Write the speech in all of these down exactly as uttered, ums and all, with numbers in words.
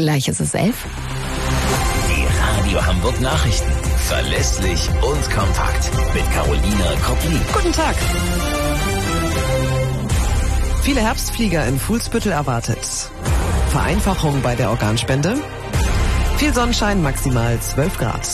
Gleich ist es elf. Die Radio Hamburg Nachrichten. Verlässlich und kompakt. Mit Carolina Koplin. Guten Tag. Viele Herbstflieger in Fuhlsbüttel erwartet. Vereinfachung bei der Organspende. Viel Sonnenschein, maximal zwölf Grad.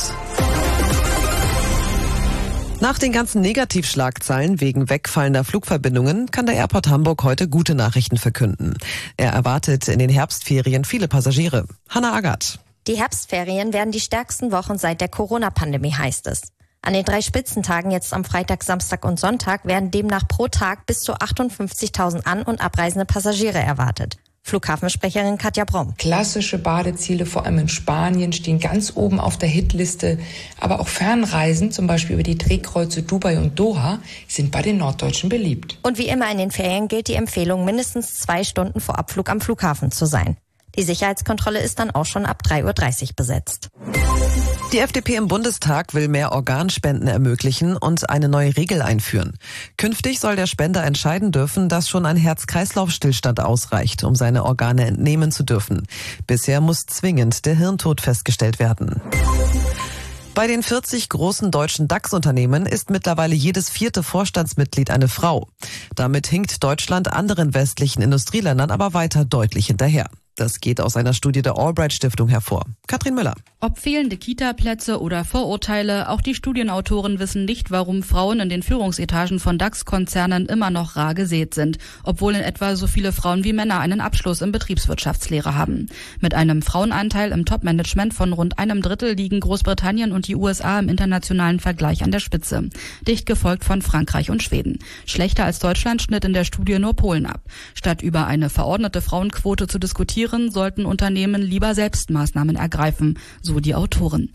Nach den ganzen Negativschlagzeilen wegen wegfallender Flugverbindungen kann der Airport Hamburg heute gute Nachrichten verkünden. Er erwartet in den Herbstferien viele Passagiere. Hannah Agathe. Die Herbstferien werden die stärksten Wochen seit der Corona-Pandemie, heißt es. An den drei Spitzentagen jetzt am Freitag, Samstag und Sonntag werden demnach pro Tag bis zu achtundfünfzigtausend an- und abreisende Passagiere erwartet. Flughafensprecherin Katja Bromm. Klassische Badeziele, vor allem in Spanien, stehen ganz oben auf der Hitliste. Aber auch Fernreisen, zum Beispiel über die Drehkreuze Dubai und Doha, sind bei den Norddeutschen beliebt. Und wie immer in den Ferien gilt die Empfehlung, mindestens zwei Stunden vor Abflug am Flughafen zu sein. Die Sicherheitskontrolle ist dann auch schon ab drei Uhr dreißig besetzt. Die F D P im Bundestag will mehr Organspenden ermöglichen und eine neue Regel einführen. Künftig soll der Spender entscheiden dürfen, dass schon ein Herz-Kreislauf-Stillstand ausreicht, um seine Organe entnehmen zu dürfen. Bisher muss zwingend der Hirntod festgestellt werden. Bei den vierzig großen deutschen DAX-Unternehmen ist mittlerweile jedes vierte Vorstandsmitglied eine Frau. Damit hinkt Deutschland anderen westlichen Industrieländern aber weiter deutlich hinterher. Das geht aus einer Studie der Albright-Stiftung hervor. Katrin Müller. Ob fehlende Kita-Plätze oder Vorurteile, auch die Studienautoren wissen nicht, warum Frauen in den Führungsetagen von DAX-Konzernen immer noch rar gesät sind, obwohl in etwa so viele Frauen wie Männer einen Abschluss in Betriebswirtschaftslehre haben. Mit einem Frauenanteil im Top-Management von rund einem Drittel liegen Großbritannien und die U S A im internationalen Vergleich an der Spitze, dicht gefolgt von Frankreich und Schweden. Schlechter als Deutschland schnitt in der Studie nur Polen ab. Statt über eine verordnete Frauenquote zu diskutieren, sollten Unternehmen lieber selbst Maßnahmen ergreifen, so die Autoren.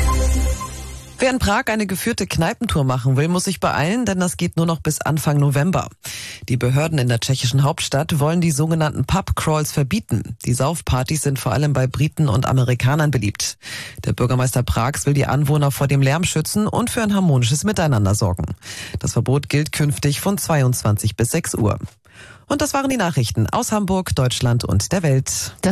Wer in Prag eine geführte Kneipentour machen will, muss sich beeilen, denn das geht nur noch bis Anfang November. Die Behörden in der tschechischen Hauptstadt wollen die sogenannten Pub-Crawls verbieten. Die Saufpartys sind vor allem bei Briten und Amerikanern beliebt. Der Bürgermeister Prags will die Anwohner vor dem Lärm schützen und für ein harmonisches Miteinander sorgen. Das Verbot gilt künftig von zweiundzwanzig bis sechs Uhr. Und das waren die Nachrichten aus Hamburg, Deutschland und der Welt.